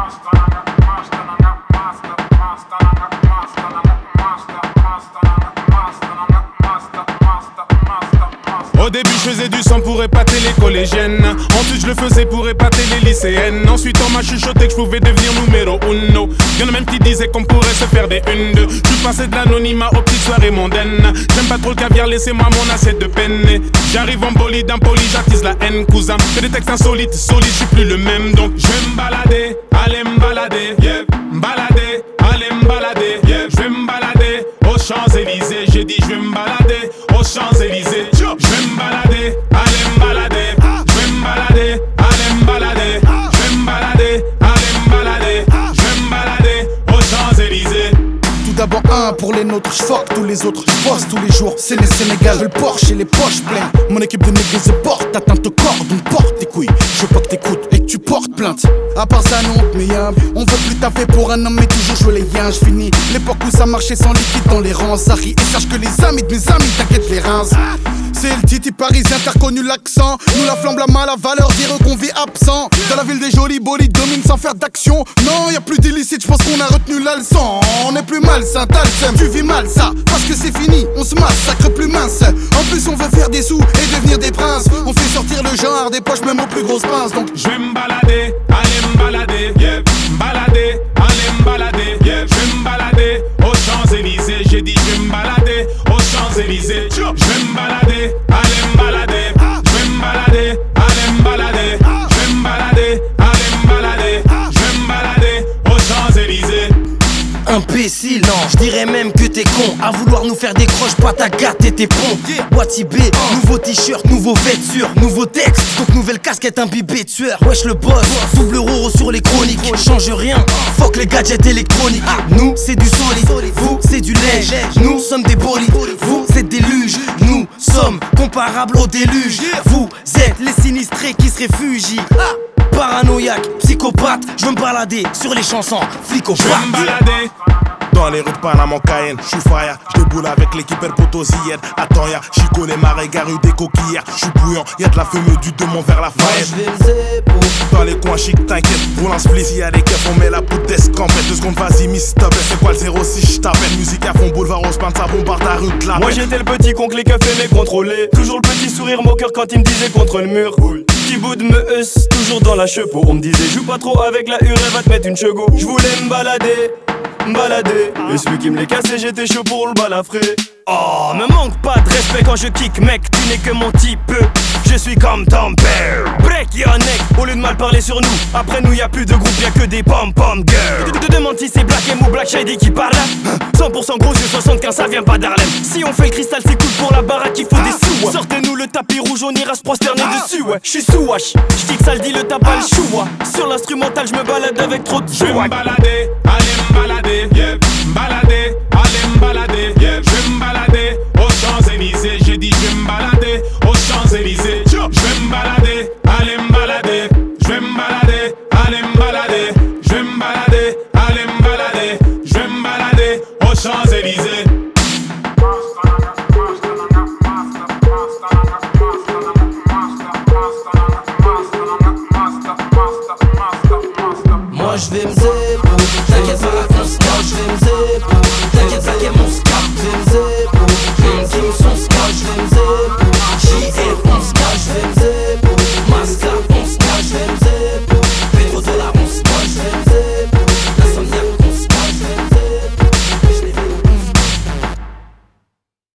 Au début je faisais du sang pour épater les collégiennes. Ensuite je le faisais pour épater les lycéennes. Ensuite on m'a chuchoté que je pouvais devenir numéro uno. Y'en a même qui disaient qu'on pourrait se faire des une-deux. Je suis passé de l'anonymat aux petites soirées mondaines. J'aime pas trop le caviar, laissez-moi mon assiette de penne. J'arrive en bolide, impoli, j'attise la haine, cousin. Fais des textes insolites, solides, je suis plus le même. Donc je vais me balader, allez me balader, yeah. M'balader, allez me balader, yeah. Je vais me balader aux Champs-Élysées. J'ai dit je vais me balader aux Champs-Élysées. Je vais me balader, allez me balader. Je vais me balader, allez me balader. Je vais me balader, allez me balader. Je vais me balader aux Champs-Élysées. Tout d'abord un pour les nôtres, j'fuck tous les autres, j'bosse tous les jours, c'est les Sénégal, je le Porsche et les poches pleines. Mon équipe de négros se porte, atteinte au corps, donc porte tes couilles. Je veux pas que t'écoutes et que tu portes plainte. À part ça non, mais on veut plus taffer pour un homme, mais toujours jouer les yens. J'finis l'époque où ça marchait sans liquide dans les rangs. Zari, et sache que les amis de mes amis t'inquiètent les reins. C'est le titi parisien, t'as reconnu l'accent. Nous la flamme, la mal, la valeur, dire qu'on vit absent. Dans la ville des jolis bolides, domine sans faire d'action. Non, y'a plus d'illicite, j'pense qu'on a retenu la leçon. On est plus malsain, t'as le seum, tu vis mal ça. Parce que c'est fini, on se massacre plus mince. En plus on veut faire des sous et devenir des princes. On fait sortir le genre des poches même aux plus grosses pinces. Donc je vais me balader, allez me balader, yeah. M'balader, allez me balader, yeah. Je vais me balader aux Champs-Élysées. J'ai dit je vais me balader aux Champs-Élysées. Je vais me balader, allez me balader. Je vais me balader, allez me balader. Je vais me balader, allez me balader. Je vais me balader aux Champs-Élysées. Imbécile, non, je dirais même que t'es con. À vouloir nous faire des croches, pas ta gâte et tes ponts. Wati B, nouveau t-shirt, nouveau vêture, nouveau texte, donc nouvelle casquette imbibée de sueur. Wesh le boss, double roro sur les chroniques. Change rien, fuck les gadgets électroniques. Nous c'est du solide, vous c'est du lait. Nous sommes des bolides, vous êtes des luges. Nous sommes comparables au déluge. Vous êtes les sinistrés qui se réfugient. Paranoïaque, psychopathe, je veux me balader sur les chansons, flic au Je vais me balader dans les rues de Panama, Cayenne, j'suis fire, j'déboule avec l'équipe El Potosien. Attends, y'a Chico, les marais, garus, des coquillères. J'suis bouillant, y'a de la fumée du démon vers la faillette. Dans les coins chic, t'inquiète, roule un split, y'a des keufs, on met la poudre d'escampette. 2 secondes, vas-y, miss, stop, c'est quoi le 06, j't'appelle. Musique à fond, boulevard Haussmann, ça bombarde la rue de la Moi j'étais le petit con que les keufs aimaient contrôler. Toujours le petit sourire moqueur quand il me disait contre le mur. Petit bout de me heusse, toujours dans la chepeau. On me disait, joue pas trop avec la hure, elle va te mettre une chego. J'voulais me balader. Et celui qui me les cassait, j'étais chaud pour le balafrer. Oh, me manque pas de respect quand je kick, mec, tu n'es que mon type. Je suis comme ton père. Break your neck, au lieu de mal parler sur nous. Après nous y'a plus de groupe, y'a que des pom-pom girls. Te demande si c'est Black M ou Black Shady qui parle. 100% gros, c'est 75, ça vient pas d'Harlem. Si on fait le cristal, c'est cool pour la baraque, il faut des sous, ouais. Sortez-nous le tapis rouge, on ira se prosterner dessus, ouais. J'suis sous wash, j'kick ça le dit, le tabac le chou, ouais. Sur l'instrumental, j'me balade avec trop de Je vais me balader, allez me balader, yeah. M'balader, allez me balader, yeah. Je vais me balader aux Champs-Élysées. J'ai dit je vais me balader aux Champs-Élysées. Je vais me balader, allez me balader. Je vais me balader, allez me balader. Je vais me balader, allez me balader. Je vais me balader aux Champs-Élysées. Moi je vais me zéro, t'inquiète pas.